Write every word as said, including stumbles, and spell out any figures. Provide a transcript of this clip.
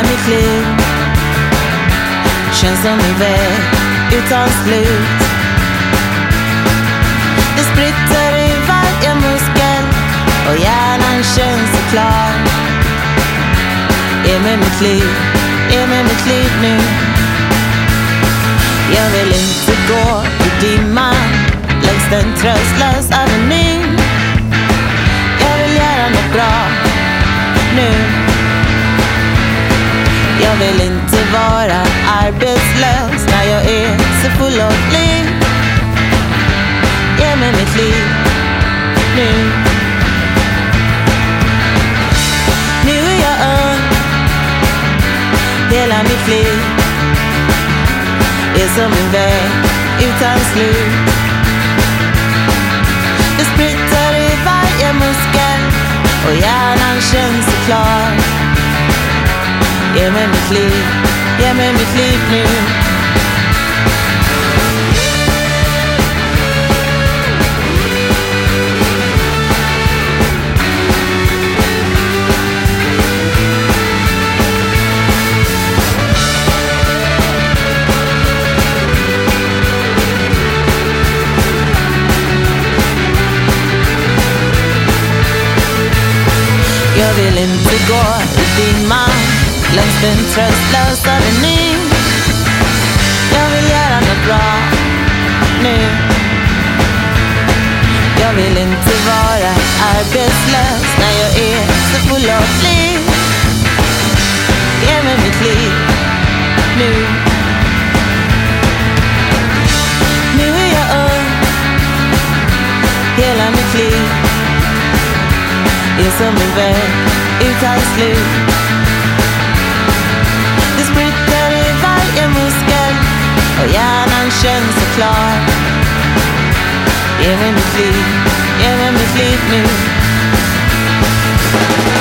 mitt liv känns som en väg utan slut. Det spritter i varje muskel och hjärnan känns så klar. Ge mig mitt liv, ge mig mitt liv nu. Jag vill inte gå i dimman längs den tröstlösa avenyn. Jag vill göra något bra nu. Jag vill inte vara arbetslös när jag är så full av liv. Ge mig mitt liv nu. Nu är jag ung. Hela mitt liv är som en väg utan slut. Det spritter i varje muskel och hjärnan känns så klar. Ge mig mitt liv, ge mig mitt liv nu. Jag vill inte gå i dimman längs den tröstlösa avenyn. Jag vill göra något bra nu. Jag vill inte vara arbetslös när jag är så full av liv. Ge mig mitt liv nu. Nu är jag ung. Hela mitt liv är som en väg utan slut. Det spritter i varje muskel och hjärnan känns så klar. Ge mig mitt liv, ge mig mitt liv nu.